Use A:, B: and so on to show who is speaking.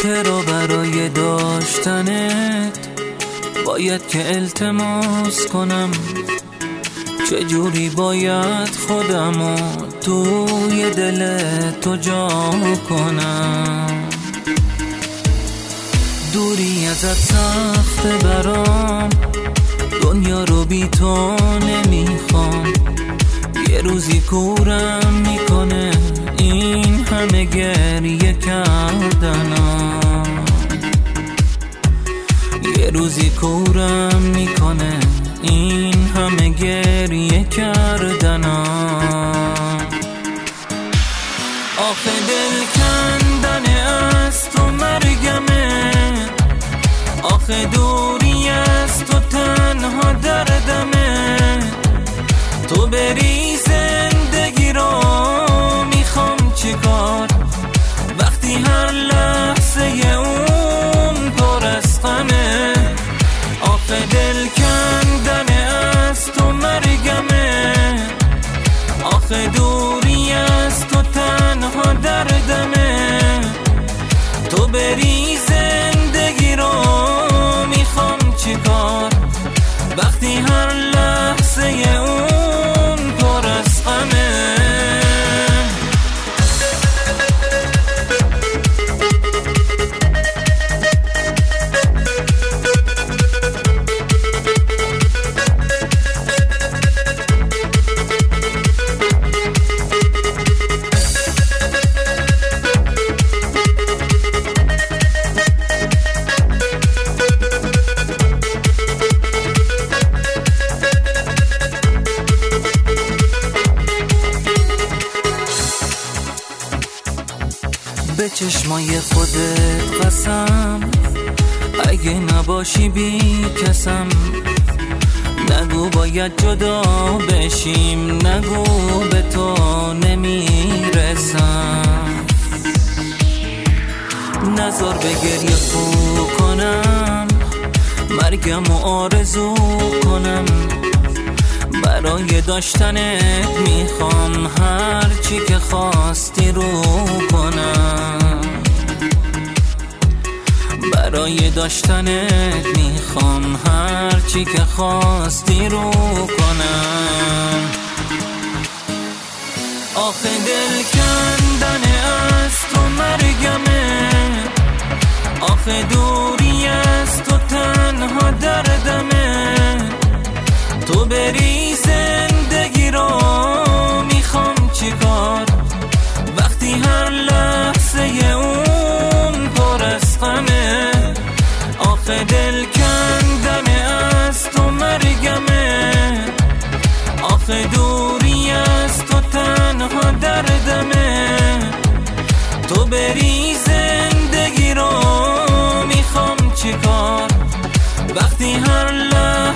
A: چرا برای داشتنت باید که التماس کنم؟ چجوری باید خودمو توی دل تو جا کنم؟ دوری ازت سخته برام، دنیا رو بی تو نمیخوام. یه روزی کورم میکنه این همه گریه کردنم، یه روزی کورم میکنه این همه گریه کردنم. آخه دل کندن از تو مرگمه، آخه دوری از تو تنها دردمه. تو بری زندگی رو میخوام چیکار وقتی هر لحظه اون پر از غمه؟ آخه دل کندن از تو مرگمه، آخه دوری از تو تنها دردمه. تو بری زندگی رو میخوام چیکار وقتی هر لحظه اون پر از غمه؟ به چشمای خودت قسم، اگه نباشی بی کسم. نگو باید جدا بشیم، نگو به تو نمیرسم. نذار به گریه خو کنم، مرگم و آرزو کنم. برای داشتنت میخوام هر چی که خواستی رو کنم، برای داشتنت میخوام هر چی که خواستی رو کنم. آخه دل کندن از تو مرگمه، آخه دوری از تو تنها دردمه. تو بری زندگی رو میخوام چیکار وقتی هر لحظه اون پر از غمه؟ آخه دل کندن از تو مرگمه، آخه دوری از تو تنها دردمه. تو بری زندگی رو میخوام چیکار وقتی هر لحظه